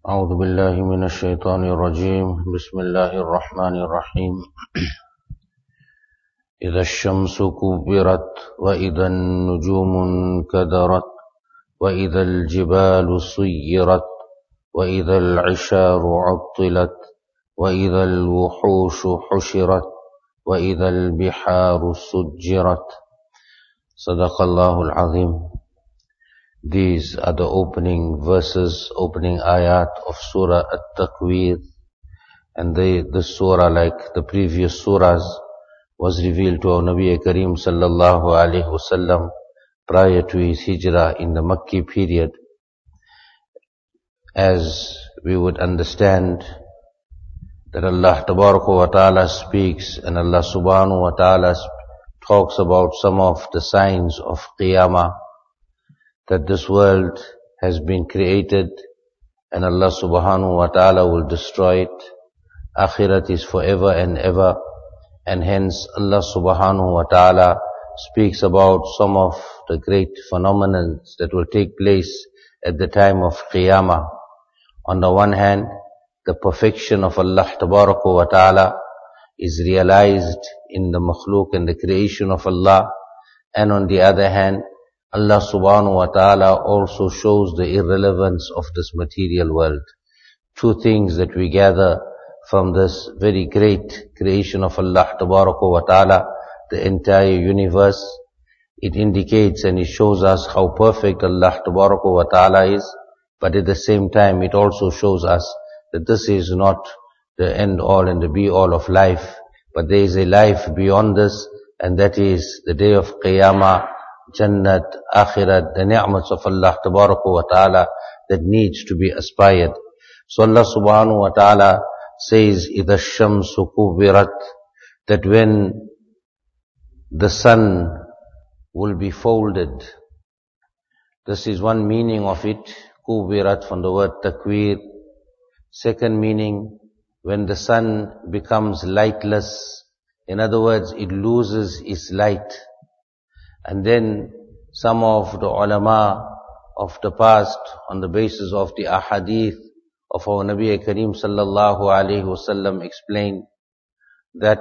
أعوذ بالله من الشيطان الرجيم بسم الله الرحمن الرحيم إذا الشمس كبرت وإذا النجوم انكدرت وإذا الجبال سيرت وإذا العشار عطلت وإذا الوحوش حشرت وإذا البحار سجرت صدق الله العظيم. These are the opening verses, opening ayat of Surah At-Takwir, and the surah, like the previous surahs, was revealed to our Nabi Kareem sallallahu alaihi wasallam prior to his hijrah in the Makki period. As we would understand that Allah Tabaraka wa Ta'ala speaks, and Allah Subhanahu wa Ta'ala talks about some of the signs of Qiyamah, that this world has been created and Allah Subhanahu wa Ta'ala will destroy it. Akhirat is forever and ever, and hence Allah Subhanahu wa Ta'ala speaks about some of the great phenomena that will take place at the time of Qiyamah. On the one hand, the perfection of Allah Tabaraka wa Ta'ala is realized in the makhluk and the creation of Allah, and on the other hand, Allah Subhanahu wa Ta'ala also shows the irrelevance of this material world. Two things that we gather from this very great creation of Allah Tabaraka wa Ta'ala, the entire universe. It indicates and it shows us how perfect Allah Tabaraka wa Ta'ala is, but at the same time it also shows us that this is not the end all and the be all of life, but there is a life beyond this, and that is the day of Qiyamah, Jannat, Akhirat, the ni'mats of Allah Tabaraka wa Ta'ala that needs to be aspired. So Allah Subhanahu wa Ta'ala says, إِذَا الشَّمْسُ كُبِّرَتْ, that when the sun will be folded. This is one meaning of it, كُبِّرَتْ, from the word takwir. Second meaning, when the sun becomes lightless, in other words, it loses its light. And then some of the ulama of the past, on the basis of the ahadith of our Nabi Kareem sallallahu alaihi wasallam, explained that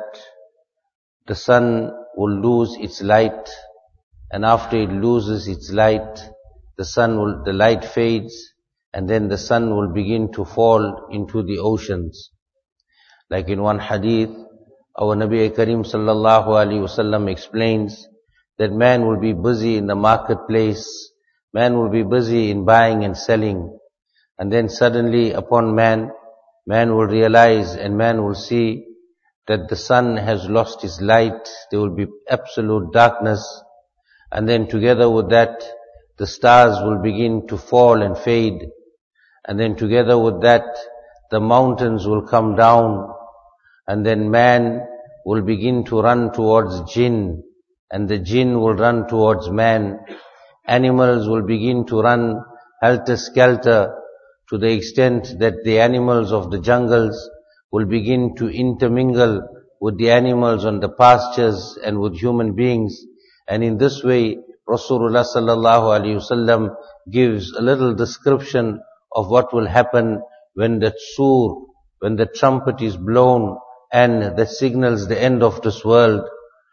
the sun will lose its light, and after it loses its light, the light fades, and then the sun will begin to fall into the oceans. Like in one hadith, our Nabi Kareem sallallahu alaihi wasallam explains that man will be busy in the marketplace, man will be busy in buying and selling, and then suddenly upon man will realize and man will see that the sun has lost its light, there will be absolute darkness, and then together with that, the stars will begin to fall and fade, and then together with that, the mountains will come down, and then man will begin to run towards jinn, and the jinn will run towards man. Animals will begin to run helter-skelter, to the extent that the animals of the jungles will begin to intermingle with the animals on the pastures and with human beings. And in this way, Rasulullah sallallahu alaihi wasallam gives a little description of what will happen when the sur, when the trumpet is blown and that signals the end of this world.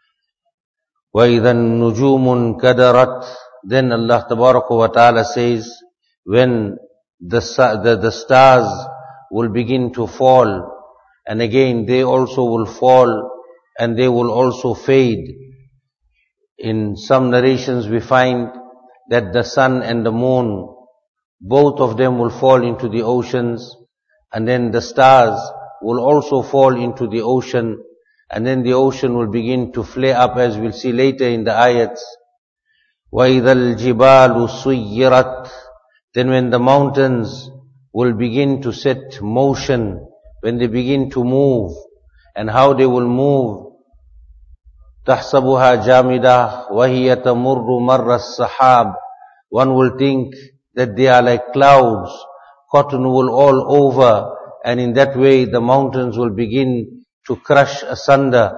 وَإِذَا النُّجُومُ انْكَدَرَتْ, then Allah Tabaraka wa Ta'ala says, when the stars will begin to fall, and again they also will fall, and they will also fade. In some narrations we find that the sun and the moon, both of them will fall into the oceans, and then the stars will also fall into the ocean, and then the ocean will begin to flare up, as we'll see later in the ayats. وَإِذَا الْجِبَالُ سُيِّرَتْ, then when the mountains will begin to set motion, when they begin to move, and how they will move. تَحْسَبُهَا جَامِدَةً وَهِيَ تَمُرُّ مَرَّ السَّحَابِ, one will think that they are like clouds, cotton wool all over, and in that way the mountains will begin to crush asunder.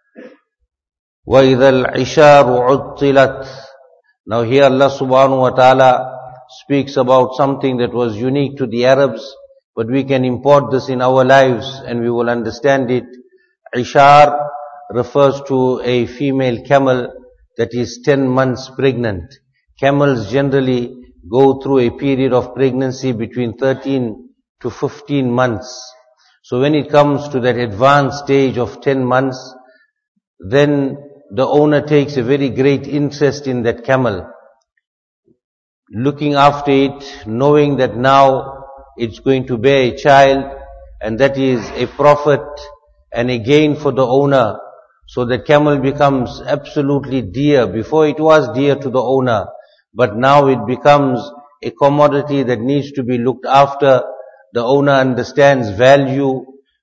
وَإِذَا الْعِشَارُ عُطِّلَتْ, now here Allah Subhanahu wa Ta'ala speaks about something that was unique to the Arabs, but we can import this in our lives and we will understand it. Ishar refers to a female camel that is 10 months pregnant. Camels generally go through a period of pregnancy between 13 to 15 months. So when it comes to that advanced stage of 10 months, then the owner takes a very great interest in that camel, looking after it, knowing that now it's going to bear a child, and that is a profit and a gain for the owner. So the camel becomes absolutely dear. Before it was dear to the owner, but now it becomes a commodity that needs to be looked after. The owner understands value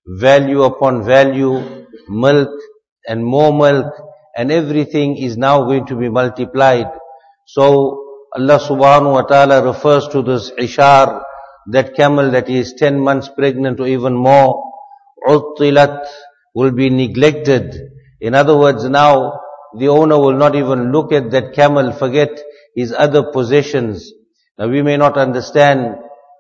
upon value, milk and more milk, and everything is now going to be multiplied. So Allah subhanahu wa ta'ala refers to this ishar, that camel that is 10 months pregnant or even more, uttilat, will be neglected. In other words, now the owner will not even look at that camel, forget his other possessions. Now we may not understand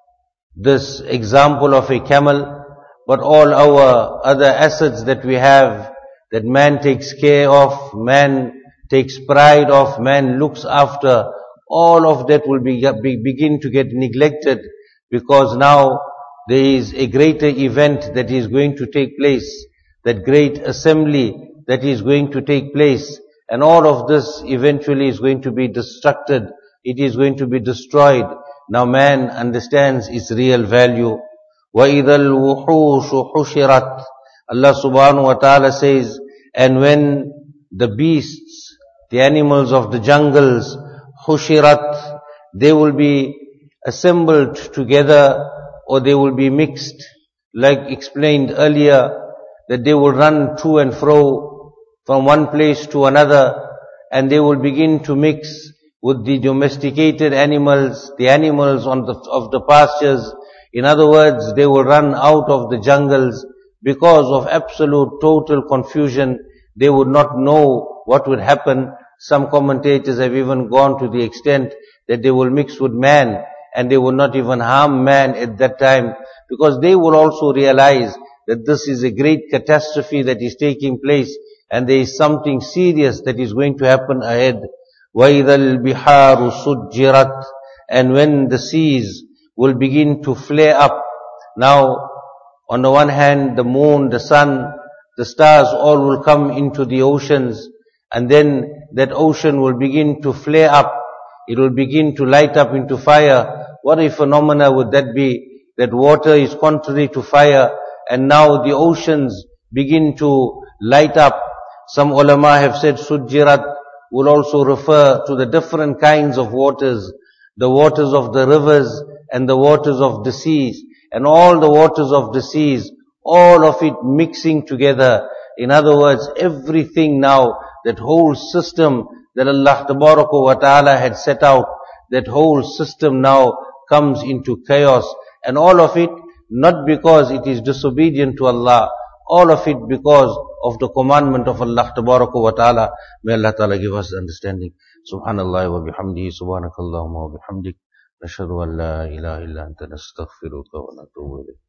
this example of a camel, but all our other assets that we have, that man takes care of, man takes pride of, man looks after, all of that will begin to get neglected, because now there is a greater event that is going to take place, that great assembly that is going to take place, and all of this eventually is going to be destructed, it is going to be destroyed. Now man understands its real value. وَإِذَا الْوُحُوشُ حُشِرَتْ, Allah subhanahu wa ta'ala says, and when the beasts, the animals of the jungles, hushirat, they will be assembled together or they will be mixed, like explained earlier, that they will run to and fro from one place to another, and they will begin to mix with the domesticated animals, the animals of the pastures. In other words, they will run out of the jungles because of absolute total confusion. They would not know what would happen. Some commentators have even gone to the extent that they will mix with man and they will not even harm man at that time, because they will also realize that this is a great catastrophe that is taking place and there is something serious that is going to happen ahead. وَإِذَا الْبِحَارُ سُجِّرَتْ, and when the seas will begin to flare up. Now, on the one hand, the moon, the sun, the stars all will come into the oceans, and then that ocean will begin to flare up. It will begin to light up into fire. What a phenomena would that be? That water is contrary to fire, and now the oceans begin to light up. Some ulama have said sujjirat will also refer to the different kinds of waters, the waters of the rivers and the waters of the seas, and all the waters of the seas, all of it mixing together. In other words, everything now, that whole system that Allah Tabaraka wa Ta'ala had set out, that whole system now comes into chaos, and all of it not because it is disobedient to Allah, all of it because of the commandment of Allah Tabaraka wa Ta'ala. May Allah Ta'ala give us understanding. Subhanallah wa bihamdihi, subhanakallahumma wa bihamdik, nashhadu an la ilaha illa anta nastaghfiruka wa natubu ilayk.